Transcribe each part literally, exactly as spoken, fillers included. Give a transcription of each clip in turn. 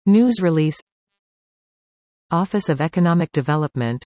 News release. Office of Economic Development.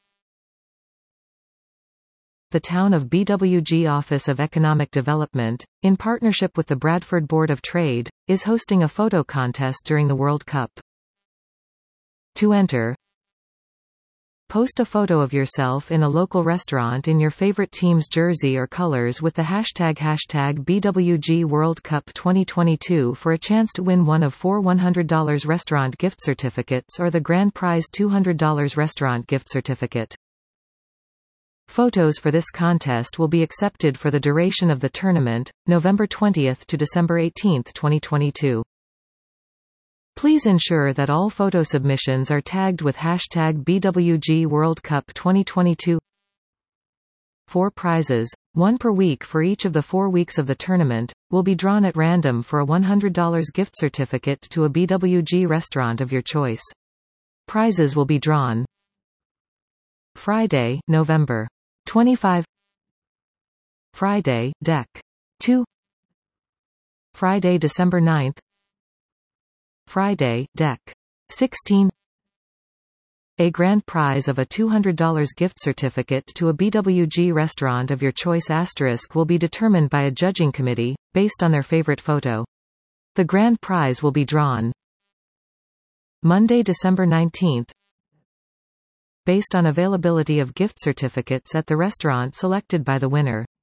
The Town of B W G Office of Economic Development, in partnership with the Bradford Board of Trade, is hosting a photo contest during the World Cup. To enter, post a photo of yourself in a local restaurant in your favorite team's jersey or colors with the hashtag hashtag B W G World Cup twenty twenty-two for a chance to win one of four one hundred dollar restaurant gift certificates or the grand prize two hundred dollar restaurant gift certificate. Photos for this contest will be accepted for the duration of the tournament, November twentieth to December eighteenth twenty twenty-two. Please ensure that all photo submissions are tagged with hashtag B W G World Cup twenty twenty-two. Four prizes, one per week for each of the four weeks of the tournament, will be drawn at random for a one hundred dollar gift certificate to a B W G restaurant of your choice. Prizes will be drawn Friday, November twenty-fifth, Friday, Deck two, Friday, December ninth, Friday, Deck sixteen. A grand prize of a two hundred dollar gift certificate to a B W G restaurant of your choice asterisk will be determined by a judging committee, based on their favorite photo. The grand prize will be drawn Monday, December nineteenth, based on availability of gift certificates at the restaurant selected by the winner.